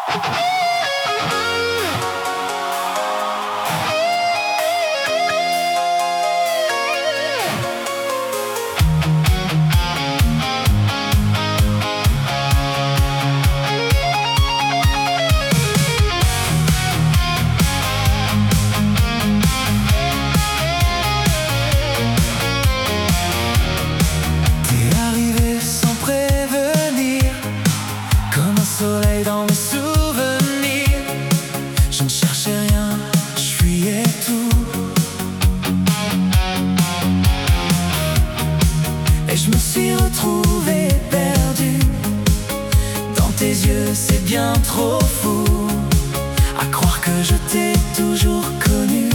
Soleil dans mes souvenirs, je ne cherchais rien, je fuyais tout. Et je me suis retrouvé perdu dans tes yeux, c'est bien trop fou à croire que je t'ai toujours connu.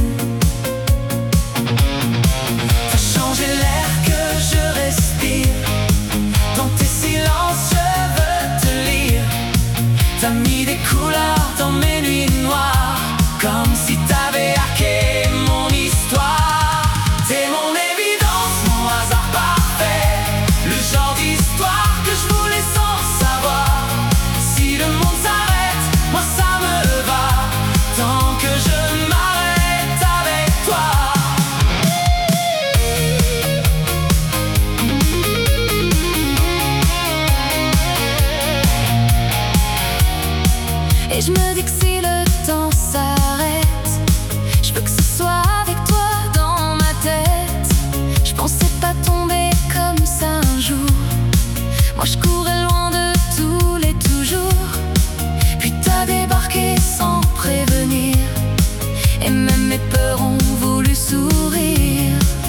T'as changé l'air que je respire, dans tes silences je veux te lire. T'as mis des couleurs dans mes nuits noires, comme si t'avais hacké mon histoire. T'es mon évidence, mon hasard parfait, le genre d'histoire que je voulais sans savoir. Si le monde s'arrête, moi ça me va, tant que je m'arrête avec toi. Et je me dis que si le temps s'arrête, je veux que ce soit avec toi dans ma tête. Je pensais pas tomber comme ça un jour, moi je courais loin de tous les toujours. Puis t'as débarqué sans prévenir, et même mes peurs ont voulu sourire.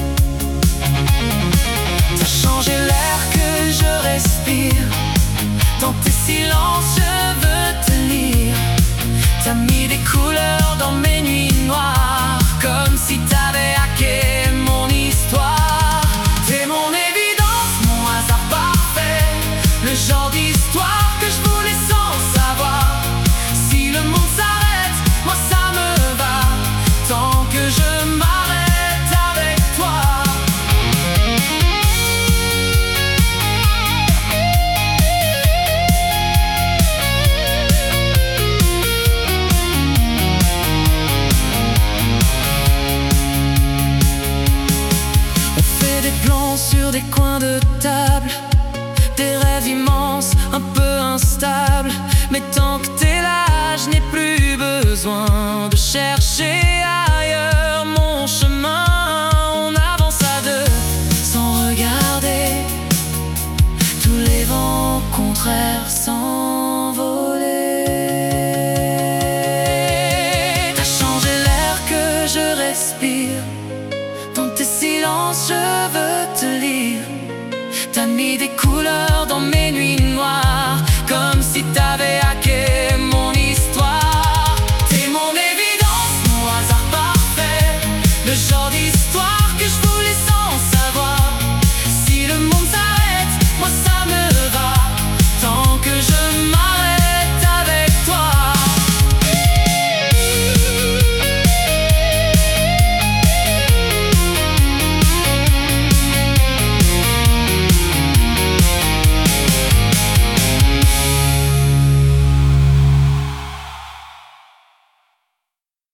T'as changé l'air que je respire, dans tes silences je veux te lire. T'as mis des couleurs dans mes nuits noires, comme si t'avais hacké mon histoire. T'es mon évidence, mon hasard parfait, le genre d'histoire que je voulais sans savoir. Si le monde s'arrête, moi ça me va, tant que je m'arrête avec toi. Sur des coins de table, des rêves immenses, un peu instables. Mais tant que t'es là, je n'ai plus besoin de chercher ailleurs mon chemin. On avance à deux, sans regarder tous les vents contraires s'envoler. T'as changé l'air que je respire, dans tes silences je veux te lire. T'as mis des couleurs dans mes nuits